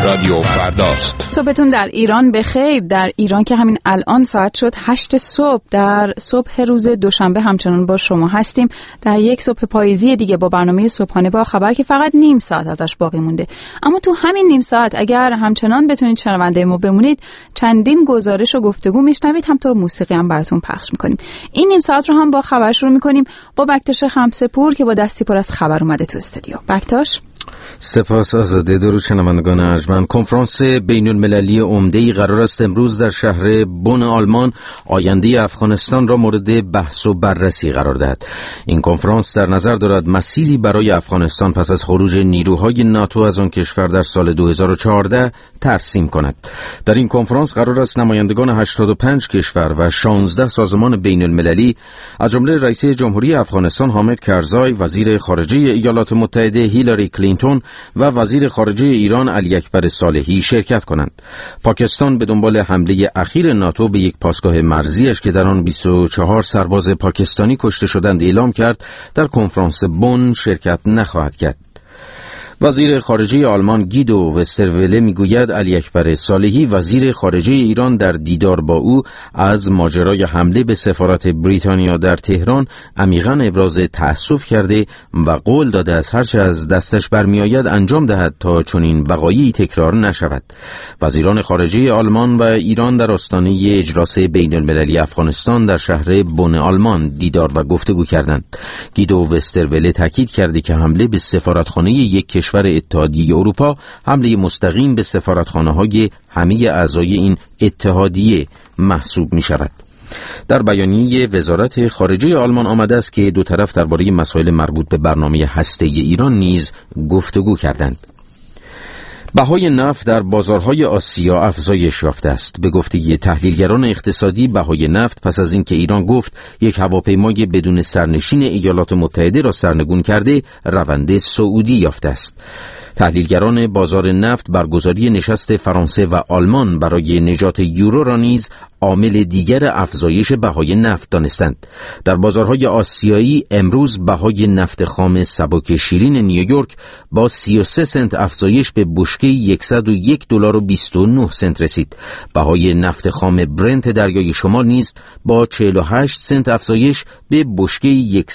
رادیو فرداست. صبحتون در ایران بخیر. در ایران که همین الان ساعت شد 8 صبح، در صبح روز دوشنبه همچنان با شما هستیم در یک صبح پاییزی دیگه با برنامه صبحانه با خبر که فقط نیم ساعت ازش باقی مونده. اما تو همین نیم ساعت اگر همچنان بتونید شنونده ما بمونید، چندین گزارش و گفتگو میشنوید، همطور موسیقی هم براتون پخش میکنیم. این نیم ساعت رو هم با خبر شروع میکنیم با بکتاش خمسه‌پور که با دستی پر از خبر اومده تو استودیو. بکتاش. سپاس آزاده. درود شنوندگان ارجمند. کنفرانس بین المللی عمده‌ای قرار است امروز در شهر بن آلمان آینده افغانستان را مورد بحث و بررسی قرار دهد. این کنفرانس در نظر دارد مسیری برای افغانستان پس از خروج نیروهای ناتو از آن کشور در سال 2014 ترسیم کند. در این کنفرانس قرار است نمایندگان 85 کشور و 16 سازمان بین المللی از جمله رئیس جمهوری افغانستان حامد کرزای، وزیر خارجه ایالات متحده هیلاری کلینتون و وزیر خارجه ایران علی اکبر صالحی شرکت کنند. پاکستان به دنبال حمله اخیر ناتو به یک پاسگاه مرزیش که در آن 24 سرباز پاکستانی کشته شدند اعلام کرد در کنفرانس بن شرکت نخواهد کرد. وزیر خارجه آلمان گیدو وستروله میگوید علی اکبر صالحی وزیر خارجه ایران در دیدار با او از ماجرای حمله به سفارت بریتانیا در تهران عمیقاً ابراز تأسف کرده و قول داده است هرچه از دستش برمیآید انجام دهد تا چنین وقایعی تکرار نشود. وزیران خارجه آلمان و ایران در آستانه اجلاس بین المللی افغانستان در شهر بن آلمان دیدار و گفتگو کردند. گیدو وستروله تاکید کرده که حمله به سفارتخانه یک کشور اتحادیه اروپا حمله مستقیم به سفارتخانه‌های همه اعضای این اتحادیه محسوب می شود. در بیانیه وزارت خارجه آلمان آمده است که دو طرف درباره مسائل مربوط به برنامه هسته‌ای ایران نیز گفتگو کردند. بهای نفت در بازارهای آسیا افزایش یافته است. به گفته تحلیلگران اقتصادی بهای نفت پس از اینکه ایران گفت یک هواپیمای بدون سرنشین ایالات متحده را سرنگون کرده، روند صعودی یافته است. تحلیلگران بازار نفت برگزاری نشست فرانسه و آلمان برای نجات یورو را نیز عامل دیگر افزایش بهای نفت دانستند. در بازارهای آسیایی امروز بهای نفت خام سبک شیرین نیویورک با 33 سنت افزایش به بشکه $101.29 رسید. بهای نفت خام برنت دریای شمال نیز با 48 سنت افزایش به بشکه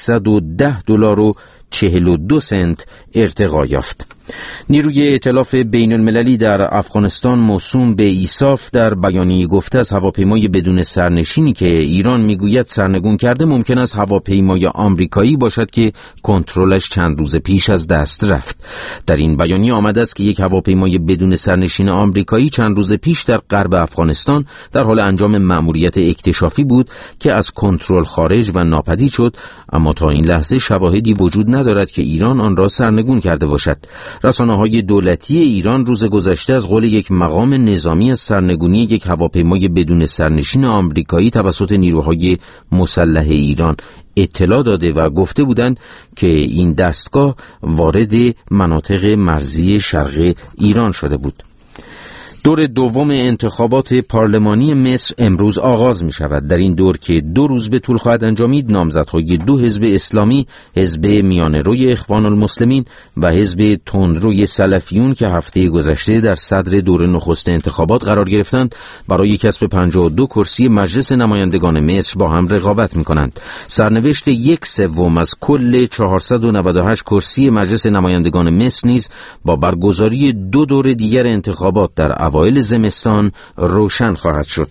$110.42 ارتقا یافت. نیروی ائتلاف بین المللی در افغانستان موسوم به ایساف در بیانیه گفته از هواپیمای بدون سرنشینی که ایران میگوید سرنگون کرده ممکن است هواپیمای آمریکایی باشد که کنترلش چند روز پیش از دست رفت. در این بیانیه آمده است که یک هواپیمای بدون سرنشین آمریکایی چند روز پیش در غرب افغانستان در حال انجام مأموریت اکتشافی بود که از کنترل خارج و ناپدید شد، اما تا این لحظه شواهدی وجود ندارد که ایران آن را سرنگون کرده باشد. رسانه‌های دولتی ایران روز گذشته از قول یک مقام نظامی از سرنگونی یک هواپیمای بدون سرنشین آمریکایی توسط نیروهای مسلح ایران اطلاع داده و گفته بودند که این دستگاه وارد مناطق مرزی شرق ایران شده بود. دور دوم انتخابات پارلمانی مصر امروز آغاز می شود. در این دور که 2 روز به طول خواهد انجامید، نامزدهای 2 حزب اسلامی، حزب میانه‌روی اخوان المسلمین و حزب تندروی سلفیون که هفته گذشته در صدر دور نخست انتخابات قرار گرفتند، برای کسب 52 کرسی مجلس نمایندگان مصر با هم رقابت می کنند. سرنوشت 1/3 از کل 498 کرسی مجلس نمایندگان مصر نیز با برگزاری 2 دور دیگر انتخابات در اوایل زمستان روشن خواهد شد.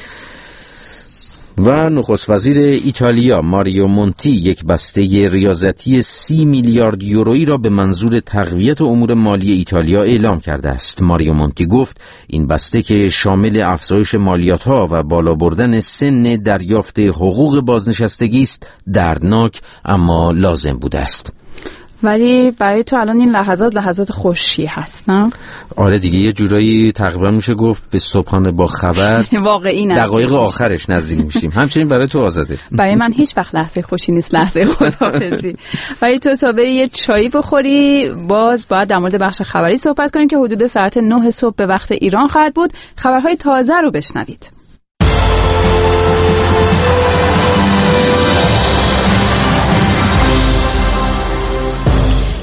و نخست وزیر ایتالیا ماریو مونتی یک بسته ریاضتی 30 میلیارد یورویی را به منظور تقویت امور مالی ایتالیا اعلام کرده است. ماریو مونتی گفت این بسته که شامل افزایش مالیات‌ها و بالا بردن سن دریافت حقوق بازنشستگی است، دردناک اما لازم بوده است. ولی برای تو الان این لحظات خوشی هست، نه؟ آره دیگه، یه جورایی تقریبا میشه گفت به صبحانه با خبر واقعی دقایق آخرش نزدیک میشیم. همچنین برای تو آزاده. برای من هیچ وقت لحظه خوشی نیست، لحظه خداحافظی. ولی تو تا بری یه چایی بخوری، باز باید در مورد بخش خبری صحبت کنیم که حدود ساعت 9 صبح به وقت ایران خواهد بود. خبرهای تازه رو بشنوید.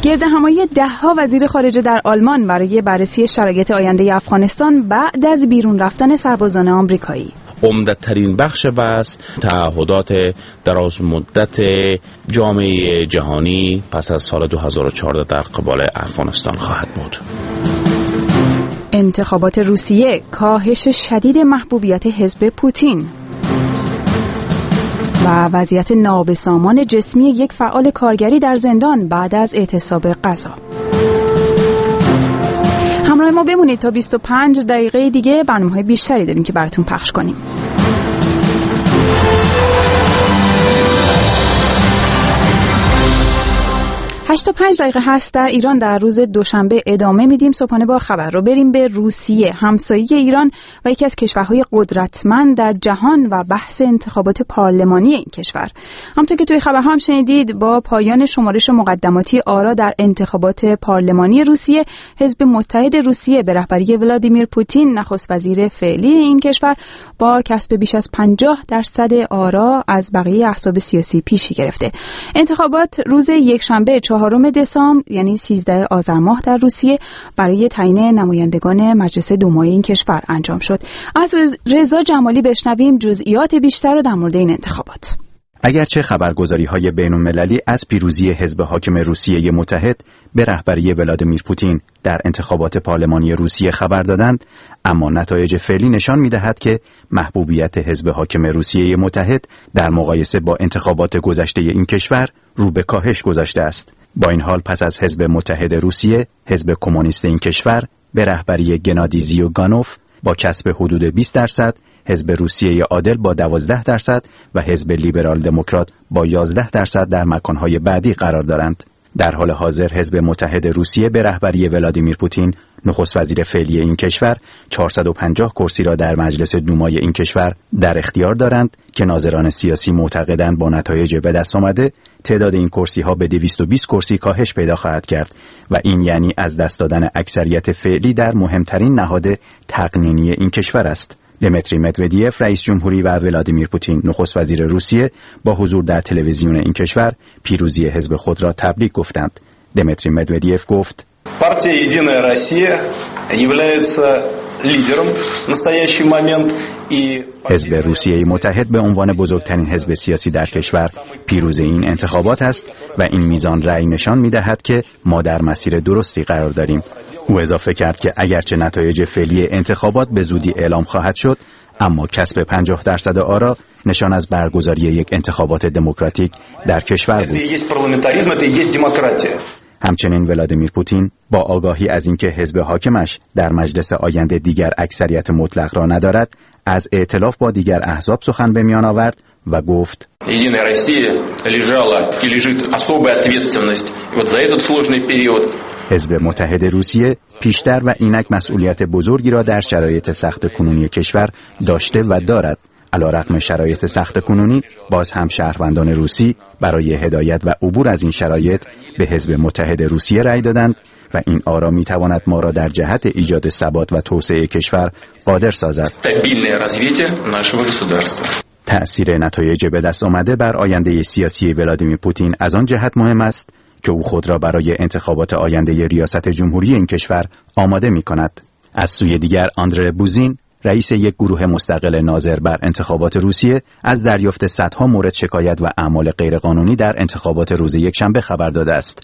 گردهمایی 10 وزیر خارجه در آلمان برای بررسی شرایط آینده افغانستان بعد از بیرون رفتن سربازان آمریکایی. عمده‌ترین بخش بحث تعهدات دراز مدت جامعه جهانی پس از سال 2014 در قبال افغانستان خواهد بود. انتخابات روسیه، کاهش شدید محبوبیت حزب پوتین و وضعیت نابسامان جسمی یک فعال کارگری در زندان بعد از اعتصاب غذا. همراه ما بمونید تا 25 دقیقه دیگه، برنامه‌های بیشتری داریم که براتون پخش کنیم. 8:05 هست در ایران. در روز دوشنبه ادامه میدیم صبحانه با خبر رو. بریم به روسیه، همسایه ایران و یکی از کشورهای قدرتمند در جهان و بحث انتخابات پارلمانی این کشور. همونطور که توی خبرها هم شنیدید، با پایان شمارش مقدماتی آرا در انتخابات پارلمانی روسیه، حزب متحد روسیه به رهبری ولادیمیر پوتین، نخست وزیر فعلی این کشور، با کسب بیش از 50% آرا از بقیه احزاب سیاسی پیشی گرفته. انتخابات روز یکشنبه 4 دسامبر یعنی 13 آذر ماه در روسیه برای تعیین نمایندگان مجلس دومای این کشور انجام شد. از رضا جمالی بشنویم جزئیات بیشتر رو در مورد این انتخابات. اگرچه خبرگزاری‌های بین‌المللی از پیروزی حزب حاکم روسیه متحد به رهبری ولادیمیر پوتین در انتخابات پارلمانی روسیه خبر دادند، اما نتایج فعلی نشان می‌دهد که محبوبیت حزب حاکم روسیه متحد در مقایسه با انتخابات گذشته این کشور رو به کاهش گذاشته است. با این حال پس از حزب متحد روسیه، حزب کمونیست این کشور به رهبری گنادی زیوگانوف با کسب حدود 20%، حزب روسیه عادل با 12% و حزب لیبرال دموکرات با 11% در مکانهای بعدی قرار دارند. در حال حاضر حزب متحد روسیه به رهبری ولادیمیر پوتین، نخست وزیر فعلی این کشور، 450 کرسی را در مجلس دومای این کشور در اختیار دارند که ناظران سیاسی معتقدند با نتایج به دست آمده تعداد این کرسی ها به 220 کرسی کاهش پیدا خواهد کرد و این یعنی از دست دادن اکثریت فعلی در مهمترین نهاد تقنینی این کشور است. دمیتری مدودیف رئیس جمهوری و ولادیمیر پوتین نخست وزیر روسیه با حضور در تلویزیون این کشور پیروزی حزب خود را تبریک گفتند. دمیتری مدودیف گفت: партия «Единая Россия» является лидером в настоящий момент и حزب روسیه متحد به عنوان بزرگترین حزب سیاسی در کشور پیروز این انتخابات است و این میزان رأی نشان می‌دهد که ما در مسیر درستی قرار داریم. او اضافه کرد که اگرچه نتایج فعلی انتخابات به زودی اعلام خواهد شد، اما کسب 50% آرا نشان از برگزاری یک انتخابات دموکراتیک در کشور بود. همچنین ولادیمیر پوتین با آگاهی از اینکه حزب حاکمش در مجلس آینده دیگر اکثریت مطلق را ندارد، از ائتلاف با دیگر احزاب سخن به میان آورد و گفت: «Единая Россия лежала и лежит особая ответственность вот за этот сложный период». حزب متحد روسیه پیشتر و اینک مسئولیت بزرگی را در شرایط سخت کنونی کشور داشته و دارد. علیرغم شرایط سخت کنونی، باز هم شهروندان روسی برای هدایت و عبور از این شرایط به حزب متحد روسیه رأی دادند و این آرا می‌تواند ما را در جهت ایجاد ثبات و توسعه کشور قادر سازد. تأثیر نتایج به دست آمده بر آینده سیاسی ولادیمیر پوتین از آن جهت مهم است که او خود را برای انتخابات آینده ریاست جمهوری این کشور آماده می‌کند. از سوی دیگر آندره بوزین، رئیس یک گروه مستقل ناظر بر انتخابات روسیه، از دریافت صدها مورد شکایت و اعمال غیرقانونی در انتخابات روز یکشنبه خبر داده است.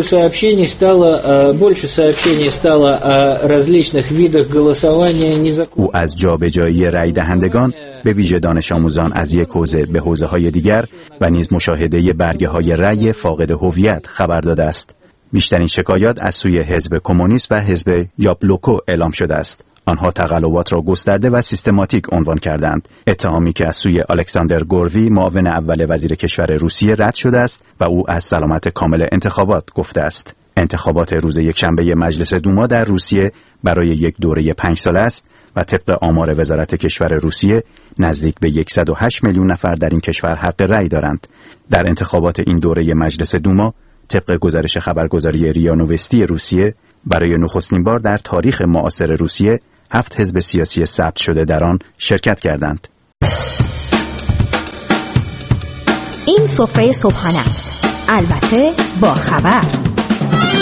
او از جابجایی رأی دهندگان به ویژه دانش آموزان از یک حوزه به حوزه‌های دیگر و نیز مشاهده برگه‌های رأی فاقد هویت خبر داده است. بیشترین شکایات از سوی حزب کمونیست و حزب یابلوکو اعلام شده است. آنها تقلبات را گسترده و سیستماتیک عنوان کردند. اتهامی که از سوی الکساندر گوروی، معاون اول وزیر کشور روسیه، رد شده است و او از سلامت کامل انتخابات گفته است. انتخابات روز یکشنبه مجلس دوما در روسیه برای یک دوره 5 ساله است و طبق آمار وزارت کشور روسیه نزدیک به 108 میلیون نفر در این کشور حق رأی دارند. در انتخابات این دوره مجلس دوما، طبق گزارش خبرگزاری ریا نووستی روسیه، برای نخستین بار در تاریخ معاصر روسیه 7 حزب سیاسی ثبت شده در آن شرکت کردند. این سفره صبحانه است، البته با خبر.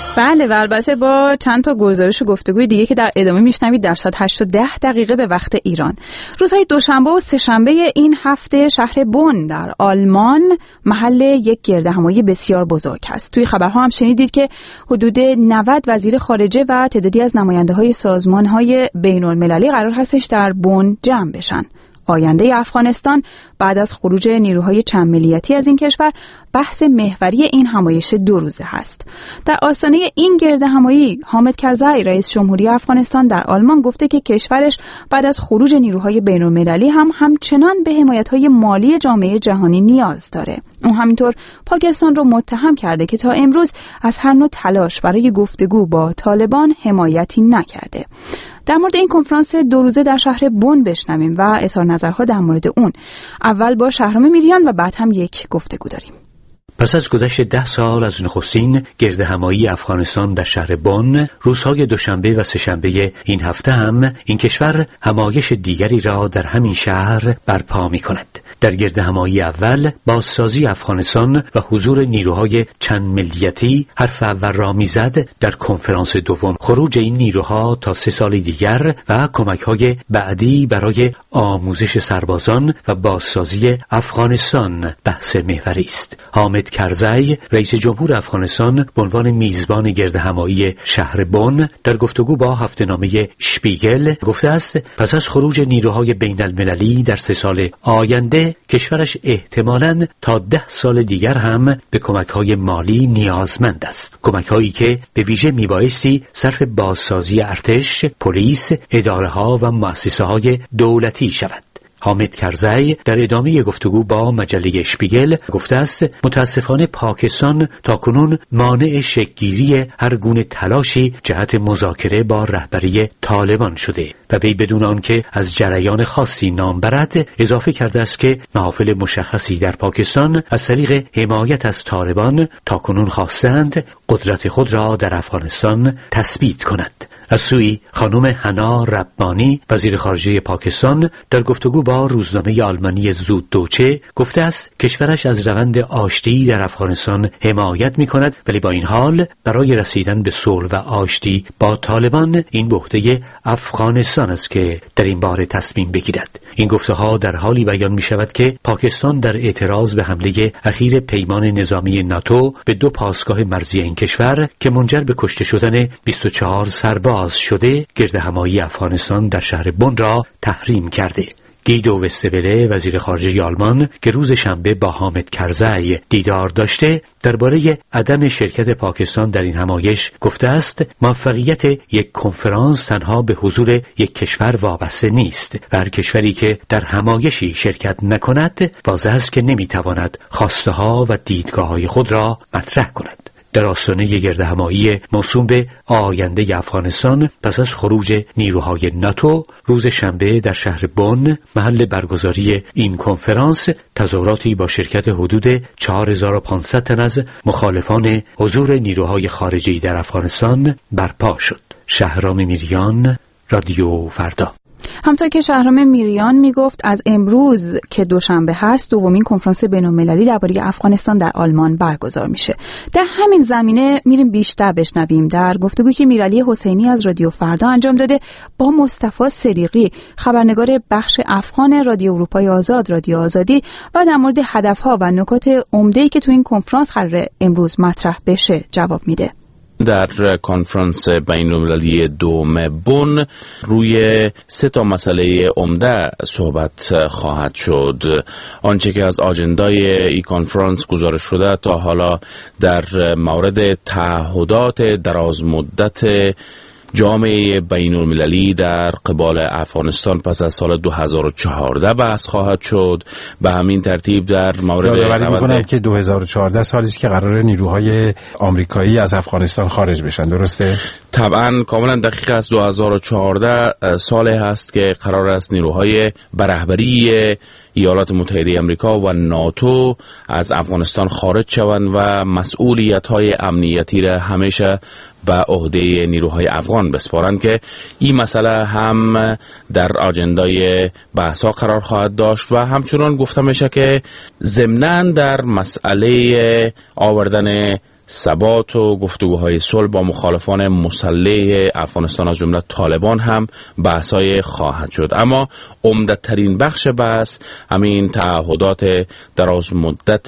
بله و البته با چند تا گزارش و گفتگوی دیگه که در ادامه میشنوید در ساعت 8:10 به وقت ایران. روزهای دوشنبه و سه‌شنبه این هفته شهر بن در آلمان محل یک گردهمایی بسیار بزرگ است. توی خبرها هم شنیدید که حدود 90 وزیر خارجه و تعدادی از نماینده‌های سازمان‌های بین‌المللی قرار هستش در بن جمع بشن. آینده افغانستان بعد از خروج نیروهای چند ملیتی از این کشور بحث محوری این همایش 2 روزه هست. در آستانه این گردهمایی حامد کرزی رئیس جمهوری افغانستان در آلمان گفته که کشورش بعد از خروج نیروهای بین‌المللی همچنان به حمایت‌های مالی جامعه جهانی نیاز داره. اون همینطور پاکستان رو متهم کرده که تا امروز از هر نوع تلاش برای گفتگو با طالبان حمایتی نکرده. در مورد این کنفرانس 2 روزه در شهر بن بشنویم و اظهار نظرها در مورد اون. اول با شهرام میریان و بعد هم یک گفتگو داریم. پس از گذشت 10 سال از نخستین گردهمایی افغانستان در شهر بن، روزهای دوشنبه و سه‌شنبه این هفته هم این کشور همایش دیگری را در همین شهر برپا می‌کند. در گردهمایی اول بازسازی افغانستان و حضور نیروهای چند ملیتی حرف اول را میزد. در کنفرانس دوم خروج این نیروها تا 3 سال دیگر و کمک‌های بعدی برای آموزش سربازان و بازسازی افغانستان بحث محوری است. حامد کرزی رئیس جمهور افغانستان به عنوان میزبان گردهمایی شهر بن در گفتگو با هفته‌نامه شپیگل گفته است پس از خروج نیروهای بین‌المللی در 3 سال آینده کشورش احتمالاً تا 10 سال دیگر هم به کمک‌های مالی نیازمند است. کمک‌هایی که به ویژه میبایستی صرف بازسازی ارتش، پلیس، اداره‌ها و مؤسسه‌های دولتی شود. حامد کرزی در ادامه گفتگو با مجله شپیگل گفته است متاسفانه پاکستان تاکنون مانع شکل‌گیری هر گونه تلاشی جهت مذاکره با رهبری طالبان شده و وی بدون آنکه از جریان خاصی نام برد اضافه کرده است که محافل مشخصی در پاکستان از طریق حمایت از طالبان تاکنون خواستند قدرت خود را در افغانستان تثبیت کند. از سوی خانم حنا ربانی وزیر خارجه پاکستان در گفتگو با روزنامه آلمانی زوددوچه گفته است کشورش از روند آشتی در افغانستان حمایت می کند، ولی با این حال برای رسیدن به صلح و آشتی با طالبان این به عهده افغانستان است که در این باره تصمیم بگیرد. این گفته‌ها در حالی بیان می شود که پاکستان در اعتراض به حمله اخیر پیمان نظامی ناتو به 2 پاسگاه مرزی این کشور که منجر به کشته شدن 24 سرباز شده گردهمایی افغانستان در شهر بن را تحریم کرده. گیدو وستبله وزیر خارجه آلمان که روز شنبه با حامد کرزی دیدار داشته درباره عدم شرکت پاکستان در این همایش گفته است موفقیت یک کنفرانس تنها به حضور یک کشور وابسته نیست و هر کشوری که در همایشی شرکت نکند واضح است که نمیتواند خواسته ها و دیدگاه های خود را مطرح کند. در آستانه گردهمایی موسوم به آینده افغانستان پس از خروج نیروهای ناتو روز شنبه در شهر بن محل برگزاری این کنفرانس تظاهراتی با شرکت حدود 4500 تن از مخالفان حضور نیروهای خارجی در افغانستان برپا شد. شهرام میریان، رادیو فردا. همطور که شهرام میریان میگفت از امروز که دوشنبه هست دومین کنفرانس بین‌المللی درباره افغانستان در آلمان برگزار میشه. در همین زمینه میریم بیشتر بشنویم در گفتگویی که میرعلی حسینی از رادیو فردا انجام داده با مصطفی صدیقی خبرنگار بخش افغان رادیو اروپای آزاد رادیو آزادی و در مورد هدفها و نکات عمده‌ای که تو این کنفرانس قراره امروز مطرح بشه جواب میده. در کنفرانس بین‌المللی دوم بن روی 3 مسئله عمده صحبت خواهد شد. آنچه که از آجندای این کنفرانس گزارش شده تا حالا در مورد تعهدات دراز مدت جامعه بین‌المللی در قبال افغانستان پس از سال 2014 بحث خواهد شد. به همین ترتیب در مورد یادآوری می‌کنم که 2014 سالی است که قرار نیروهای آمریکایی از افغانستان خارج بشن، درسته؟ طبعا کاملا دقیق است. 2014 سالی هست که قرار است نیروهای برهبری ایالات متحده آمریکا و ناتو از افغانستان خارج شوند و مسئولیت‌های امنیتی را همیشه به عهده نیروهای افغان بسپارند که این مسئله هم در آجندای بحث‌ها قرار خواهد داشت و همچنان گفته میشه که ضمناً در مسئله آوردن ثبات و گفتگوهای صلح با مخالفان مسلح افغانستان از جمله طالبان هم بحثای خواهد شد. اما عمده‌ترین بخش بحث همین تعهدات دراز مدت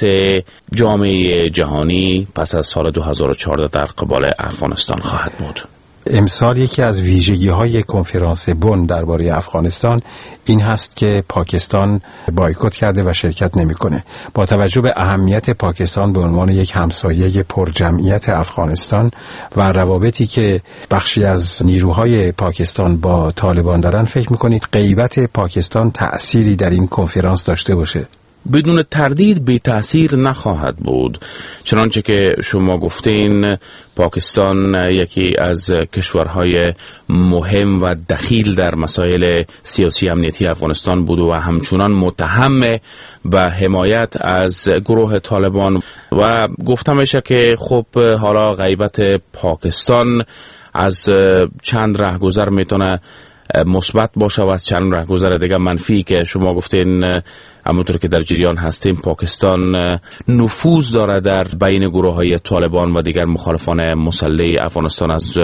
جامعه جهانی پس از سال 2014 در قبال افغانستان خواهد بود. امسال یکی از ویژگی‌های کنفرانس بن درباره افغانستان این هست که پاکستان بایکوت کرده و شرکت نمی‌کنه. با توجه به اهمیت پاکستان به عنوان یک همسایه پرجمعیت افغانستان و روابطی که بخشی از نیروهای پاکستان با طالبان دارن، فکر می‌کنید غیبت پاکستان تأثیری در این کنفرانس داشته باشه؟ بدون تردید بی تأثیر نخواهد بود. چنانچه که شما گفتین، پاکستان یکی از کشورهای مهم و دخیل در مسائل سیاسی امنیتی افغانستان بود و همچنان متهم به حمایت از گروه طالبان و گفته میشه که خب حالا غیبت پاکستان از چند رهگذر میتونه مثبت باشه و از چند رهگذر دیگه منفی که شما گفتین. همونطور که در جریان هستیم، پاکستان نفوذ داره در بین گروه‌های طالبان و دیگر مخالفان مسلح افغانستان از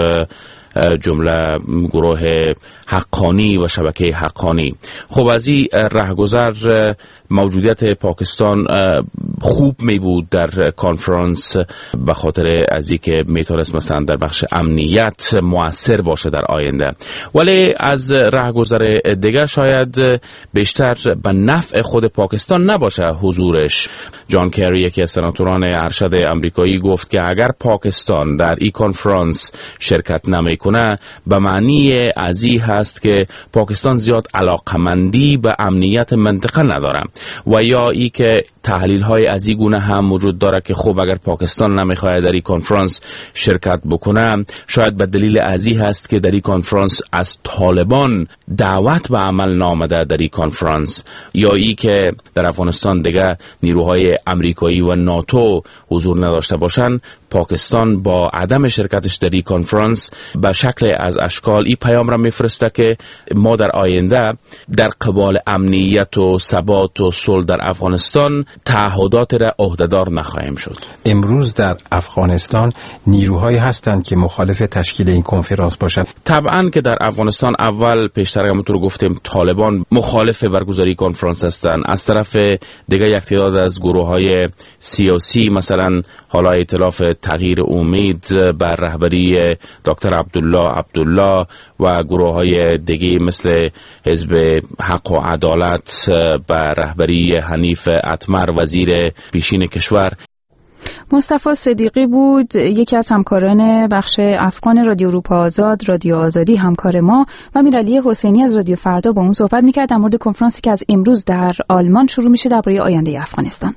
جمله گروه حقانی و شبکه حقانی. خب از این رهگذر موجودیت پاکستان خوب می بود در کنفرانس به خاطر از اینکه میتونست مثلا در بخش امنیت مؤثر باشه در آینده، ولی از رهگذر دیگه شاید بیشتر به نفع خود پاکستان نباشه حضورش. جان کری، یکی از سناتوران ارشد آمریکایی، گفت که اگر پاکستان در این کنفرانس شرکت نمیکنه به معنی از این هست که پاکستان زیاد علاقمندی به امنیت منطقه نداره و یا ای که تحلیل های از این گونه هم وجود داره که خب اگر پاکستان نمیخواد در این کنفرانس شرکت بکنه، شاید به دلیل از این هست که در این کنفرانس از طالبان دعوت به عمل نامده در این کنفرانس، یا ای که در افغانستان دیگه نیروهای امریکایی و ناتو حضور نداشته باشن. پاکستان با عدم شرکتش در این کنفرانس به شکل از اشکال این پیام را میفرسته که ما در آینده در قبال امنیت و ثبات و صلح در افغانستان تعهدات را عهدهدار نخواهیم شد. امروز در افغانستان نیروهایی هستند که مخالف تشکیل این کنفرانس باشند. طبعا که در افغانستان اول پیشتر همونطور گفتیم طالبان مخالف برگزاری کنفرانس هستند. از طرف دیگه یک تعداد از گروه‌های سیاسی، مثلا حالا ائتلاف تغییر امید بر رهبری دکتر عبدالله و گروه‌های دیگه مثل حزب حق و عدالت بر رهبری حنیف اتمر، وزیر پیشین کشور. مصطفی صدیقی بود، یکی از همکاران بخش افغان رادیو اروپا آزاد، رادیو آزادی، همکار ما، و امیرعلی حسینی از رادیو فردا با اون صحبت می‌کرد در مورد کنفرانسی که از امروز در آلمان شروع میشه درباره آینده افغانستان.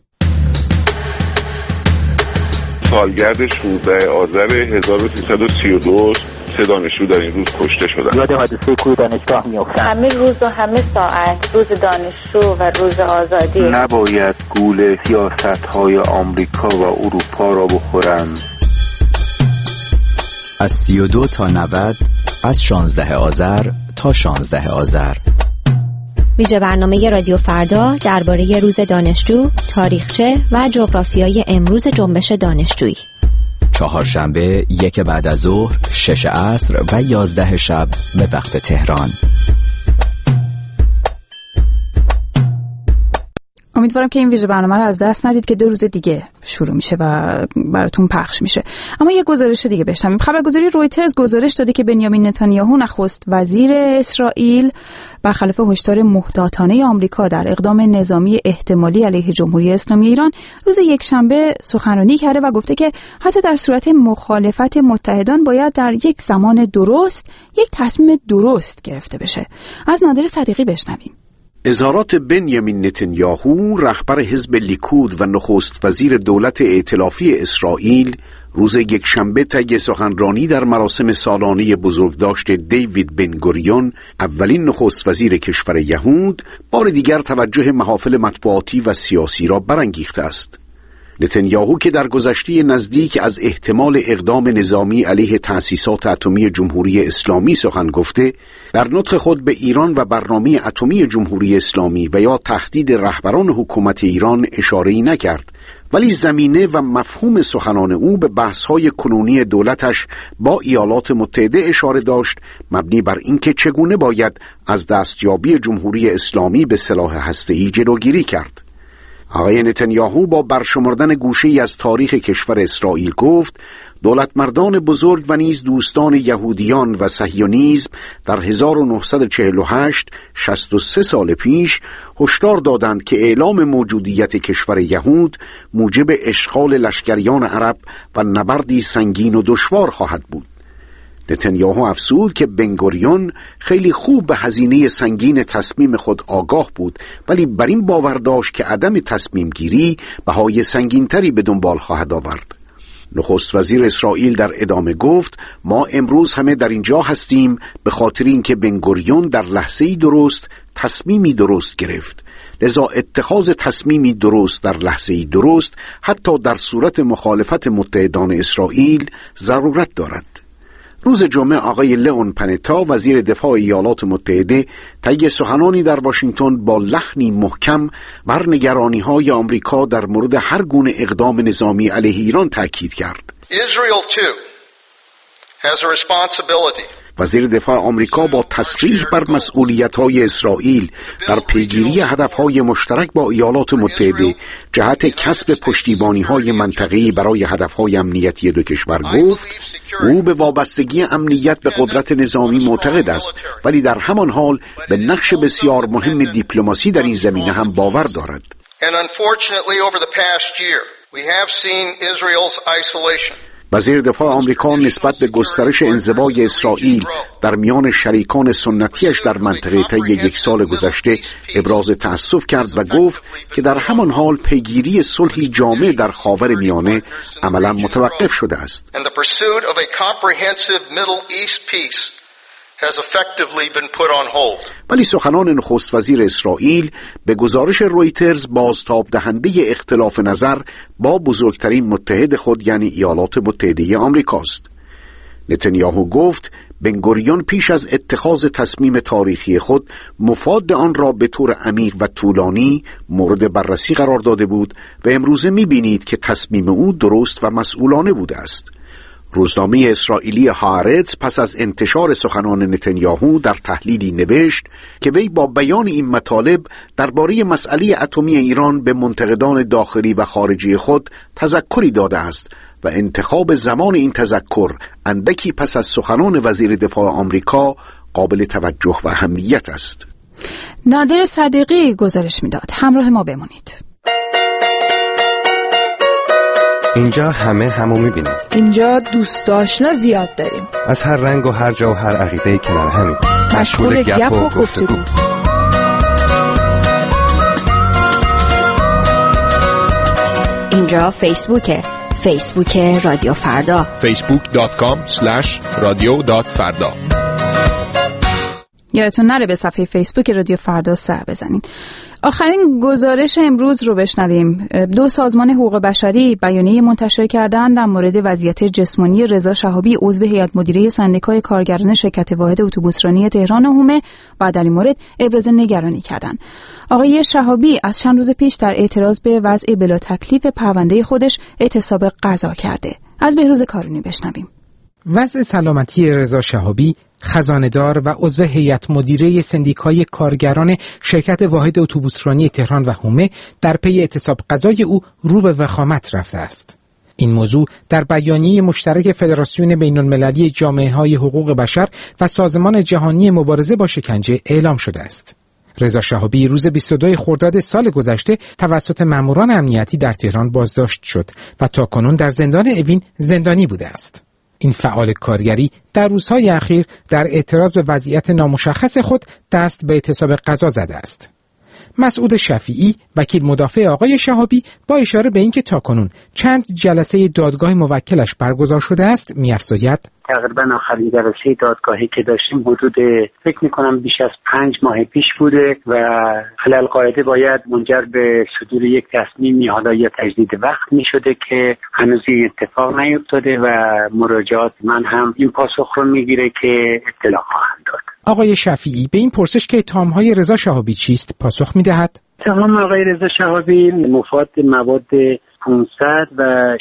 سالگرد 16 آذر 1332 3 دانشجو در این روز کشته شدند. یاد حادثه کوه دانشگاه میافتم. همه روز و همه ساعت روز دانشجو و روز آزادی. نباید گول سیاست‌های آمریکا و اروپا را بخورند. از 32 تا 90، از 16 آذر تا 16 آذر. ویژه برنامه رادیو فردا درباره روز دانشجو، تاریخچه و جغرافیای امروز جنبش دانشجویی. چهارشنبه 1 بعد از ظهر، 6 عصر و 11 شب به وقت تهران. امیدوارم که این ویژه برنامه رو از دست ندید که 2 روز دیگه شروع میشه و براتون پخش میشه. اما یه گزارش دیگه بشنویم. خبرگزاری رویترز گزارش داده که بنیامین نتانیاهو نخست وزیر اسرائیل برخلاف هشدار محتاطانه آمریکا در اقدام نظامی احتمالی علیه جمهوری اسلامی ایران روز یکشنبه سخنرانی کرده و گفته که حتی در صورت مخالفت متحدان باید در یک زمان درست یک تصمیم درست گرفته بشه. از نادر صدیقی بشنویم. اظهارات بنیامین نتانیاهو رهبر حزب لیکود و نخست وزیر دولت ائتلافی اسرائیل روز یکشنبه طی سخنرانی در مراسم سالانه بزرگداشت دیوید بن گوریون اولین نخست وزیر کشور یهود بار دیگر توجه محافل مطبوعاتی و سیاسی را برانگیخته است. نتانیاهو که در گذشته نزدیک از احتمال اقدام نظامی علیه تأسیسات اتمی جمهوری اسلامی سخن گفته، در نطق خود به ایران و برنامه اتمی جمهوری اسلامی و یا تهدید رهبران حکومت ایران اشاره‌ای نکرد ولی زمینه و مفهوم سخنان او به بحث‌های کنونی دولتش با ایالات متحده اشاره داشت، مبنی بر اینکه چگونه باید از دستیابی جمهوری اسلامی به سلاح هسته‌ای جلوگیری کرد. آقای نتانیاهو با برشمردن گوشه‌ای از تاریخ کشور اسرائیل گفت دولتمردان بزرگ و نیز دوستان یهودیان و صهیونیسم در 1948 63 سال پیش هشدار دادند که اعلام موجودیت کشور یهود موجب اشغال لشکریان عرب و نبردی سنگین و دشوار خواهد بود. نتانیاهو افزود که بنگوریون خیلی خوب به هزینه سنگین تصمیم خود آگاه بود، ولی بر این باور داشت که عدم تصمیم گیری بهای سنگینتری به دنبال خواهد آورد. نخست وزیر اسرائیل در ادامه گفت ما امروز همه در اینجا هستیم به خاطر اینکه بنگوریون در لحظه‌ای درست تصمیمی درست گرفت، لذا اتخاذ تصمیمی درست در لحظه‌ای درست حتی در صورت مخالفت متحدان اسرائیل ضرورت دارد. روز جمعه آقای لئون پنتا وزیر دفاع ایالات متحده طی سخنانی در واشنگتن با لحنی محکم بر نگرانی‌های آمریکا در مورد هر گونه اقدام نظامی علیه ایران تاکید کرد. وزیر دفاع آمریکا با تصریح بر مسئولیت‌های اسرائیل در پیگیری هدف‌های مشترک با ایالات متحده جهت کسب پشتیبانی‌های منطقه‌ای برای هدف‌های امنیتی دو کشور گفت او به وابستگی امنیت به قدرت نظامی معتقد است، ولی در همان حال به نقش بسیار مهم دیپلماسی در این زمینه هم باور دارد. وزیر دفاع آمریکا نسبت به گسترش انزوای اسرائیل در میان شریکان سنتیش در منطقه طی یک سال گذشته ابراز تأسف کرد و گفت که در همان حال پیگیری صلحی جامع در خاورمیانه عملاً متوقف شده است. ولی سخنان نخست وزیر اسرائیل به گزارش رویترز بازتاب دهنده اختلاف نظر با بزرگترین متحد خود یعنی ایالات متحده آمریکاست. نتانیاهو گفت بنگوریون پیش از اتخاذ تصمیم تاریخی خود مفاد آن را به طور عمیق و طولانی مورد بررسی قرار داده بود و امروزه می‌بینید که تصمیم او درست و مسئولانه بوده است. روزنامه اسرائیلی هآرتز پس از انتشار سخنان نتانیاهو در تحلیلی نوشت که وی با بیان این مطالب درباره مسئله اتمی ایران به منتقدان داخلی و خارجی خود تذکری داده است و انتخاب زمان این تذکر اندکی پس از سخنان وزیر دفاع آمریکا قابل توجه و اهمیت است. نادر صدیقی گزارش میداد. همراه ما بمانید. اینجا همو میبینیم. اینجا دوست آشنا زیاد داریم. از هر رنگ و هر جا و هر عقیده کنار همیم. مشغول گپ و گفتگو. اینجا فیسبوک رادیو فردا. facebook.com/radio.farda. یادتون نره به صفحه فیسبوک رادیو فردا سر بزنید. آخرین گزارش امروز رو بشنویم. 2 سازمان حقوق بشری بیانیه منتشر کردن در مورد وضعیت جسمانی رضا شهابی عضو هیئت مدیره سندیکای کارگران شرکت واحد اتوبوسرانی تهران و حومه و در این مورد ابراز نگرانی کردند. آقای شهابی از چند روز پیش در اعتراض به وضع بلا تکلیف پرونده خودش اعتصاب قضا کرده. از بهروز کارونی بشنویم. وضع سلامتی رضا شهابی، خزانه‌دار و عضو هیئت مدیره سندیکای کارگران شرکت واحد اتوبوسرانی تهران و حومه در پی اعتصاب قضای او رو به وخامت رفته است. این موضوع در بیانیه مشترک فدراسیون بین‌المللی جامعه‌های حقوق بشر و سازمان جهانی مبارزه با شکنجه اعلام شده است. رضا شهابی روز 22 خرداد سال گذشته توسط ماموران امنیتی در تهران بازداشت شد و تاکنون در زندان اوین زندانی بوده است. این فعال کارگری در روزهای اخیر در اعتراض به وضعیت نامشخص خود دست به اعتصاب قضا زده است. مسعود شفیعی، وکیل مدافع آقای شهابی، با اشاره به اینکه تاکنون چند جلسه دادگاه موکلش برگزار شده است، می‌افزاید: تقریبا آخرین جلسه دادگاهی که داشتیم حدود فکر می‌کنم بیش از 5 ماه پیش بوده و علالقاعده باید منجر به صدور یک تصمیمی حالا یا تجدید وقت می‌شده که هنوز این اتفاق نیفتاده و مراجعات من هم این پاسخ رو می‌گیره که اطلاع خواهم داد. آقای شفیعی به این پرسش که اتهام‌های رضا شهابی چیست پاسخ می‌دهد: اتهام آقای رضا شهابی مفاد مواد 500 و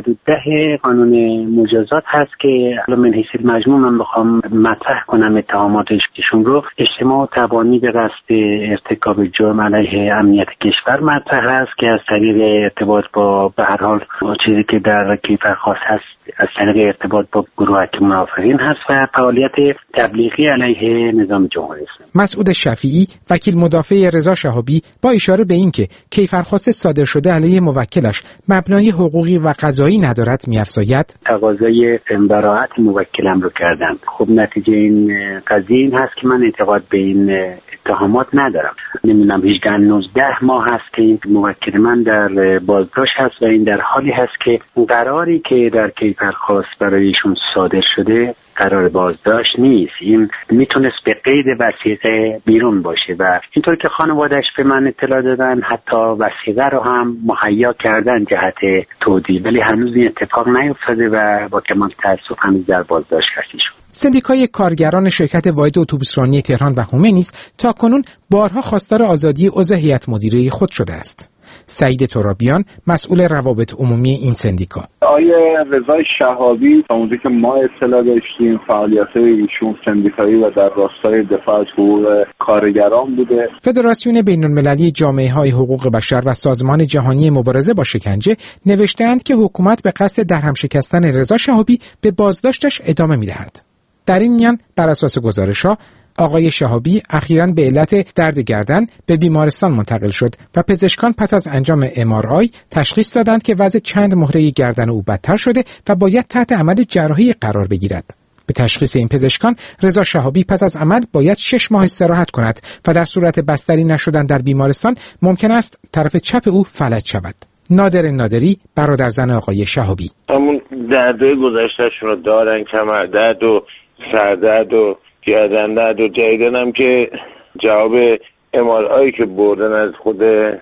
610 قانون مجازات هست که من حیث المجموع من بخوام مطرح کنم اتهاماتشون رو، اجتماع و تبانی به قصد ارتکاب جرم علیه امنیت کشور مطرح هست که از طریق ارتباط با به هر حال چیزی که در کیفرخواست هست از طریق ارتباط با گروهک موافقین هست و فعالیت تبلیغی علیه نظام جمهوری اسلامی. مسعود شفیعی وکیل مدافع رضا شهابی با اشاره به اینکه کیفرخواست صادر شده علیه موکلش مبنای حقوقی و قضایی ندارد می‌افزاید تقاضای براءت موکلم رو کردن. خب نتیجه این قضیه این هست که من اعتقاد به این اتهامات ندارم. نمیدونم 18-19 ماه هست که این موکل من در بازداشت هست و این در حالی هست که قراری که در کیفرخواست برای ایشون صادر شده قرار بازداشت نیست. این میتونست به قید وثیقه بیرون باشه و اینطور که خانواده‌اش به من اطلاع دادن حتی وثیقه رو هم مهیا کردن جهت تودیع، ولی هنوز این اتفاق نیفتاده و با کمال تأسف هنوز در بازداشت هستش. سندیکای کارگران شرکت واحد اتوبوسرانی تهران و حومه نیز تاکنون بارها خواستار آزادی عضو هیئت مدیره خود شده است. سعید ترابیان مسئول روابط عمومی این سندیکا: آقای رضا شهابی تا اونجایی که ما اطلاع داشتیم فعالیت‌های ایشون سندیکایی و در راستای دفاع از حقوق کارگران بوده. فدراسیون بین‌المللی جامعه‌های حقوق بشر و سازمان جهانی مبارزه با شکنجه نوشتند که حکومت به قصد درهم شکستن رضا شهابی به بازداشتش ادامه می‌دهد. در این میان بر اساس گزارش‌ها آقای شهابی اخیراً به علت درد گردن به بیمارستان منتقل شد و پزشکان پس از انجام MRI تشخیص دادند که وضع چند مهره گردن او بدتر شده و باید تحت عمل جراحی قرار بگیرد. به تشخیص این پزشکان رضا شهابی پس از عمل باید 6 ماه استراحت کند و در صورت بستری نشدن در بیمارستان ممکن است طرف چپ او فلج شود. نادر نادری برادر زن آقای شهابی: همون دردهای گذشته‌شون رو دارن، کمر درد و سردرد و گردن درد و جدیدن هم که جواب MRI که بردن از خود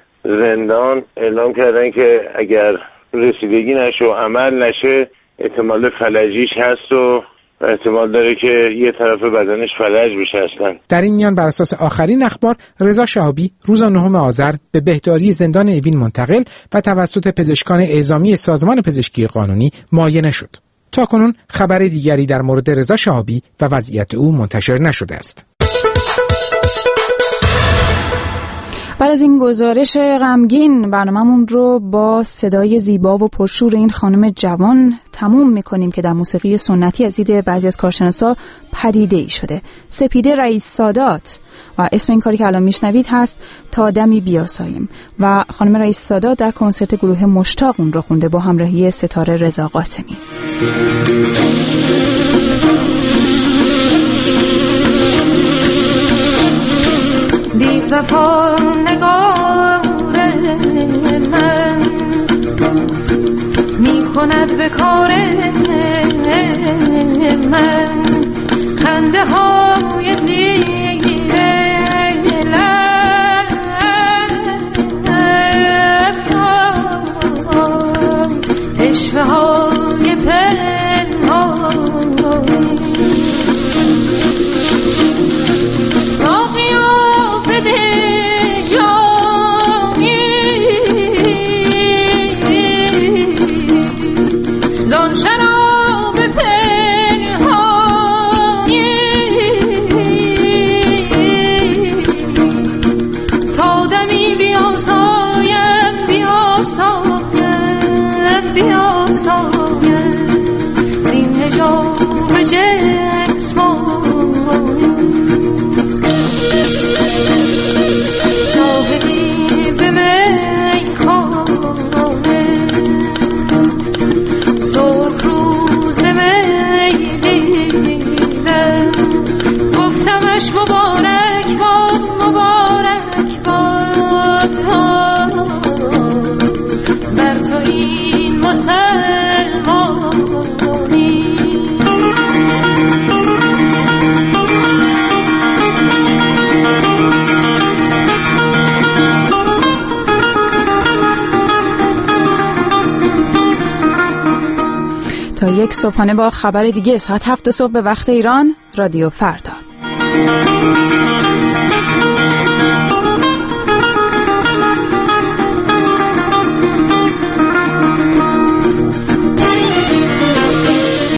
زندان اعلام کردن که اگر رسیدگی نشه و عمل نشه احتمال فلجیش هست و احتمال داره که یه طرف بدنش فلج بشه اصلا. در این میان بر اساس آخرین اخبار رضا شهابی روز 9 آذر به بهداری زندان اوین منتقل و توسط پزشکان اعزامی سازمان پزشکی قانونی معاینه شد. تاکنون خبر دیگری در مورد رضا شهابی و وضعیت او منتشر نشده است. بعد از این گزارش غمگین برنامه‌مون رو با صدای زیبا و پرشور این خانم جوان تموم می‌کنیم که در موسیقی سنتی از دید بعضی از کارشناسا پدیده‌ای شده. سپیده رئیس سادات و اسم این کاری که الان میشنوید هست تا دمی بیاساییم و خانم رئیس سادات در کنسرت گروه مشتاق اون رو خونده با همراهی ستاره رضا قاسمی. بی وفا نگار من می کند به کار من خنده های زیر لب اشوه های پنهانی ساقیا بده جامی زان شراب پنهانی تا دمی بیاسایم بیاسایم بیاسایم زین حجاب جسمانی شاهدی به میخانه سرخ روز میدیدم گفتمش مبارک باد مبارک باد بر تو این مسلمانی. تا یک صبحانه با خبر دیگه ساعت 7 صبح به وقت ایران. رادیو فردا.